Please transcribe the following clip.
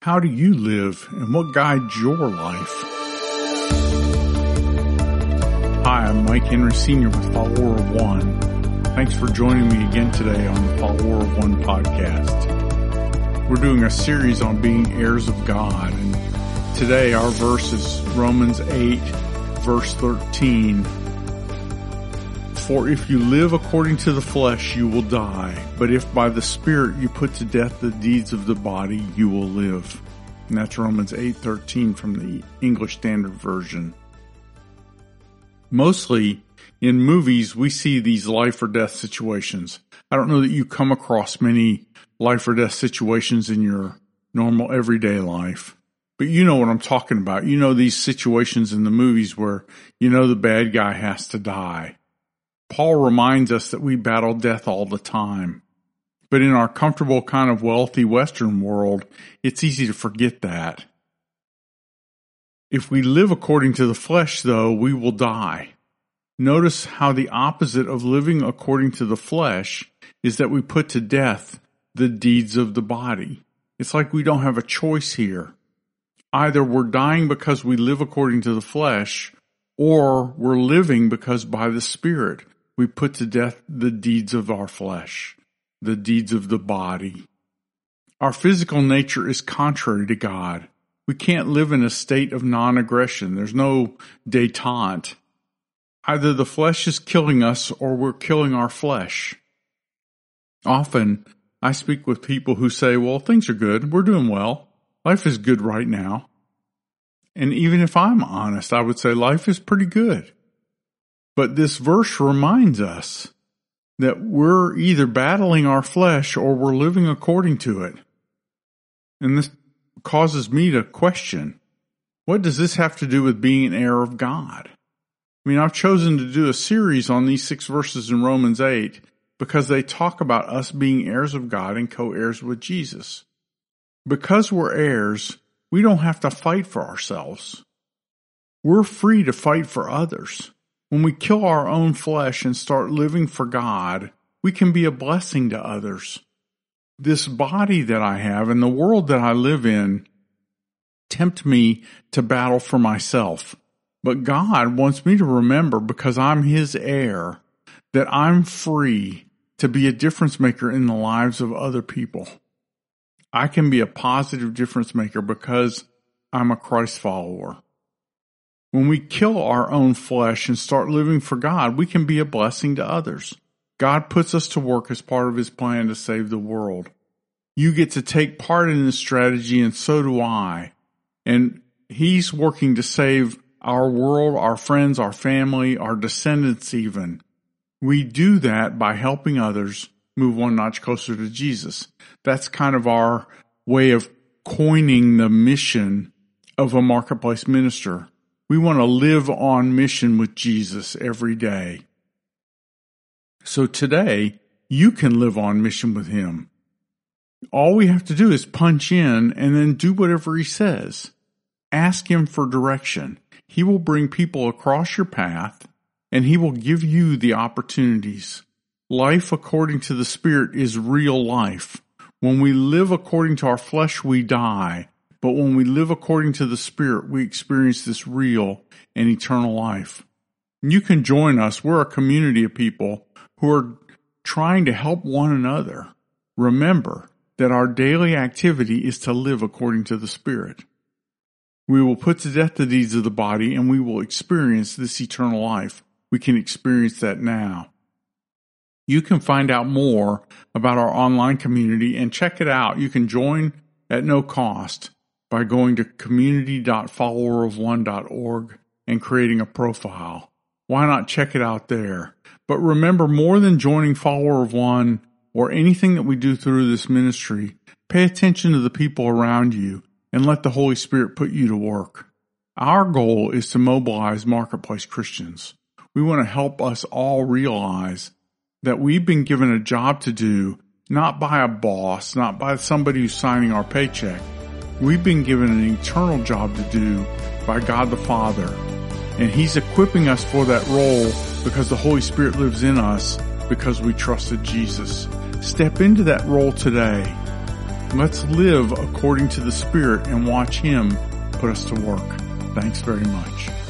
How do you live, and what guides your life? Hi, I'm Mike Henry Sr. with Follower of One. Thanks for joining me again today on the Follower of One podcast. We're doing a series on being heirs of God, and today our verse is Romans 8, verse 13. For if you live according to the flesh, you will die. But if by the Spirit you put to death the deeds of the body, you will live. And that's Romans 8:13 from the English Standard Version. Mostly in movies, we see these life or death situations. I don't know that you come across many life or death situations in your normal everyday life. But you know what I'm talking about. You know these situations in the movies where you know the bad guy has to die. Paul reminds us that we battle death all the time. But in our comfortable kind of wealthy Western world, it's easy to forget that. If we live according to the flesh, though, we will die. Notice how the opposite of living according to the flesh is that we put to death the deeds of the body. It's like we don't have a choice here. Either we're dying because we live according to the flesh, or we're living because by the Spirit we put to death the deeds of our flesh, the deeds of the body. Our physical nature is contrary to God. We can't live in a state of non-aggression. There's no détente. Either the flesh is killing us or we're killing our flesh. Often, I speak with people who say, well, things are good. We're doing well. Life is good right now. And even if I'm honest, I would say life is pretty good. But this verse reminds us that we're either battling our flesh or we're living according to it. And this causes me to question, what does this have to do with being an heir of God? I mean, I've chosen to do a series on these 6 verses in Romans 8 because they talk about us being heirs of God and co-heirs with Jesus. Because we're heirs, we don't have to fight for ourselves. We're free to fight for others. When we kill our own flesh and start living for God, we can be a blessing to others. This body that I have and the world that I live in tempt me to battle for myself. But God wants me to remember, because I'm His heir, that I'm free to be a difference maker in the lives of other people. I can be a positive difference maker because I'm a Christ follower. When we kill our own flesh and start living for God, we can be a blessing to others. God puts us to work as part of His plan to save the world. You get to take part in this strategy, and so do I. And He's working to save our world, our friends, our family, our descendants even. We do that by helping others move one notch closer to Jesus. That's kind of our way of coining the mission of a marketplace minister. We want to live on mission with Jesus every day. So today, you can live on mission with Him. All we have to do is punch in and then do whatever He says. Ask Him for direction. He will bring people across your path, and He will give you the opportunities. Life according to the Spirit is real life. When we live according to our flesh, we die. But when we live according to the Spirit, we experience this real and eternal life. You can join us. We're a community of people who are trying to help one another. Remember that our daily activity is to live according to the Spirit. We will put to death the deeds of the body, and we will experience this eternal life. We can experience that now. You can find out more about our online community and check it out. You can join at no cost by going to community.followerofone.org and creating a profile. Why not check it out there? But remember, more than joining Follower of One or anything that we do through this ministry, pay attention to the people around you and let the Holy Spirit put you to work. Our goal is to mobilize marketplace Christians. We want to help us all realize that we've been given a job to do, not by a boss, not by somebody who's signing our paycheck. We've been given an eternal job to do by God the Father. And He's equipping us for that role because the Holy Spirit lives in us because we trusted Jesus. Step into that role today. Let's live according to the Spirit and watch Him put us to work. Thanks very much.